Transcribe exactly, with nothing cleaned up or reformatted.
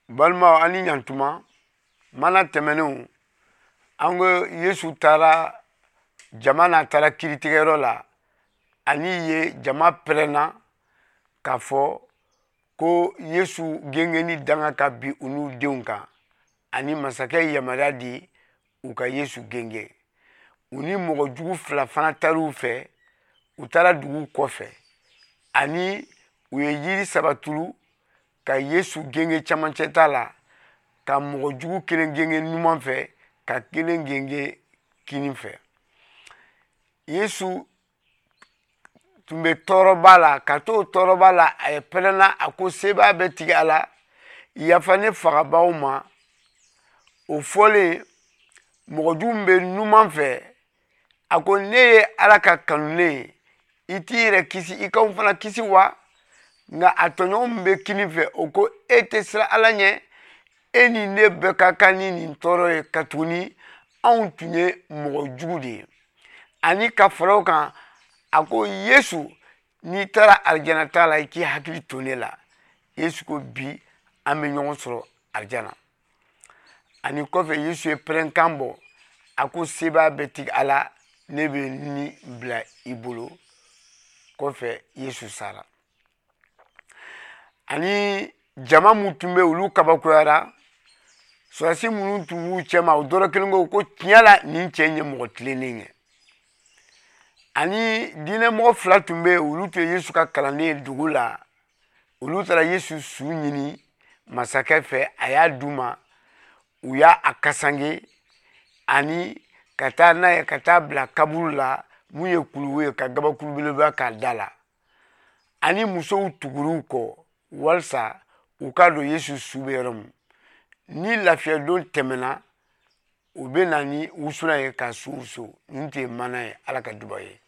balma ani nyantuma mana temenu ango Yesu tara jamana tara kiritigero la ani ye jama prena kafo ko Yesu gengeni danga ka bi unu deunka ani masake yamaradi uka Yesu genge uni mogo jugu fla fana taru fe utara dugu kofe ani uye yiri sabatulu ka Yesu genge chamanceta la ka mogo jugu kelen genge numan fe ka kelen genge kini fe Yesu tumbe toroba la ka to toroba la ay prena ako seba betiga ala yafane fagabaw ma o fole mogo jugu be numan fe ako neye ala ka kanune itire kisi ikaw fana kisi wa nga atonyo mbe kini fe oko ete sira ala nye eni ne beka kani ni toro e katuni an tunye mogo jugu de ani ka faro kan ako Yesu ni tara aljana tala iki hakili tone la Yesu ko bi ame nyongo soro aljana ani kofe Yesu e pren kambo ako seba betik ala nebe ni bla ibolo kofe Yesu sara ani jama mutumbe ulu kabakoyara soasi munu tuwu chema udoro kelengo ko tiala ni chenye mogo tlenenge ani dine mogo fla tumbe ulu te Yesu ka kalande dugula ulu tara Yesu su nyini masake fe aya duma uya akasange ani kata na kata bla kabula muye kuluwe ka gaba kulubeleba ka dala ani muso tuguru ko walsa ukado Yesu suberum ni lafiya don temena ube nani usuna ye ka suuso nte mana ye ala ka dubaye